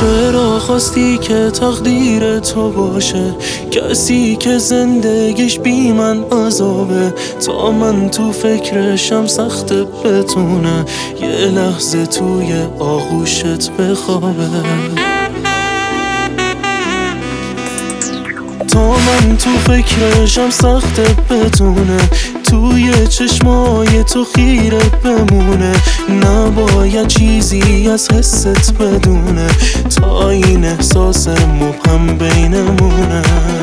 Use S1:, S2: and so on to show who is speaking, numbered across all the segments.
S1: چرا خواستی که تقدیر تو باشه کسی که زندگیش بی من عذابه؟ تا من تو فکرشم سخت بتونه یه لحظه توی آغوشت بخوابه. تا من تو فکرشم سخت بتونه توی چشمای تو خیره بمونه. نباید چیزی از حست بدونه تا این احساس مبهم بینمونه.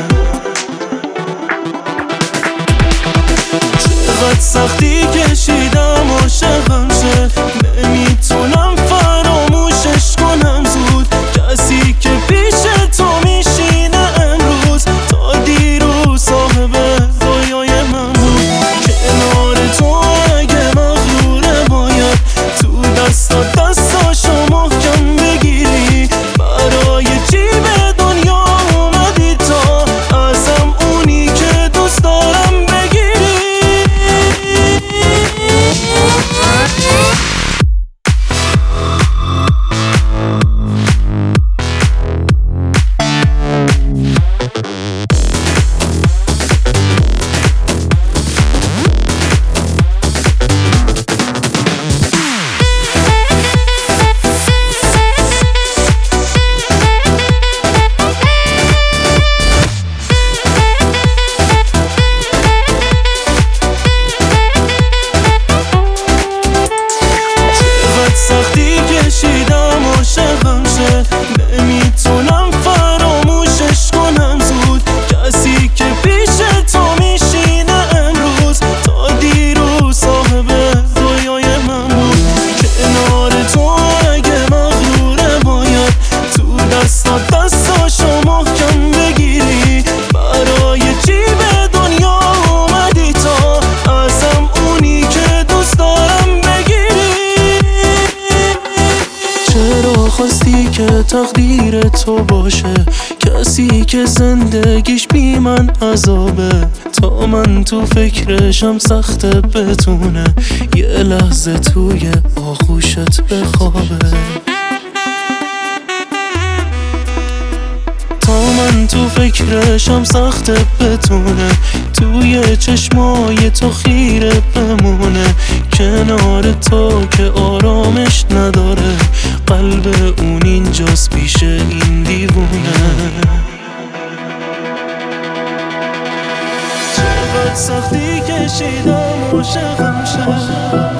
S1: چقدر سختی کشیدم عاشقم شه، نمیتونم فراموشش کنم زود. کسی که پیش تو میشینه امروز تا دیروز صاحب رویای من بود. کنار تو اگه مغروره باید تو دستاشو محکم بگیری. برای چی به دنیا اومدی تا ازم اونی که دوست دارم بگیری؟ سختی کشیدم عاشقم شه، نمیتونم فراموشش کنم زود. کسی که پیش تو میشینه امروز تا دیروز صاحب رویای من بود. کنار تو اگه مغروره باید تو دستاشو محکم بگیری. برای چی به دنیا اومدی تا ازم اونی که دوست دارم بگیری؟ چرا خواستی که تقدیر تو باشه کسی که زندگیش بی من عذابه؟ تا من تو فکرشم سخت بتونه یه لحظه توی آغوشت بخوابه. تا من تو فکرشم سخت بتونه توی چشمای تو خیره بمونه. کنار تو که آرامش نداره قلب اون اینجاست پیش این دیوونه. چقدر سختی کشیدم عاشقم شه،